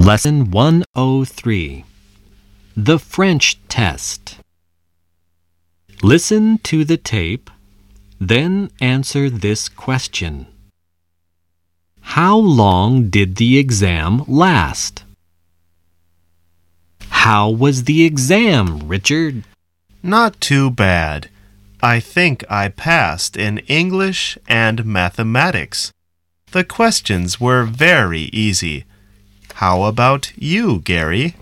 Lesson 103. The French Test. Listen to the tape, then answer this question. How long did the exam last? How was the exam, Richard? Not too bad. I think I passed in English and mathematics. The questions were very easy. How about you, Gary?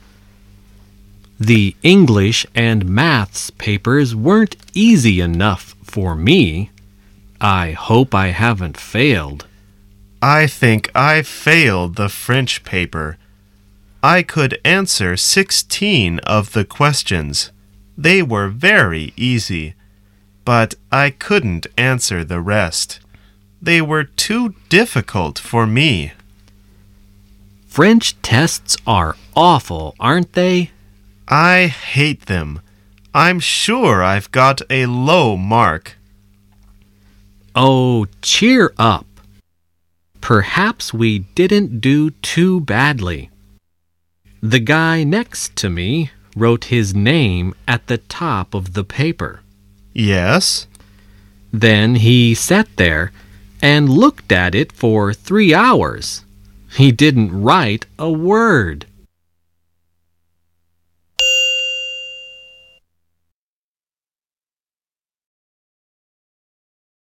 The English and maths papers weren't easy enough for me. I hope I haven't failed. I think I failed the French paper. I could answer 16 of the questions. They were very easy, but I couldn't answer the rest. They were too difficult for me. French tests are awful, aren't they? I hate them. I'm sure I've got a low mark. Oh, cheer up. Perhaps we didn't do too badly. The guy next to me wrote his name at the top of the paper. Yes? Then he sat there and looked at it for 3 hours. He didn't write a word.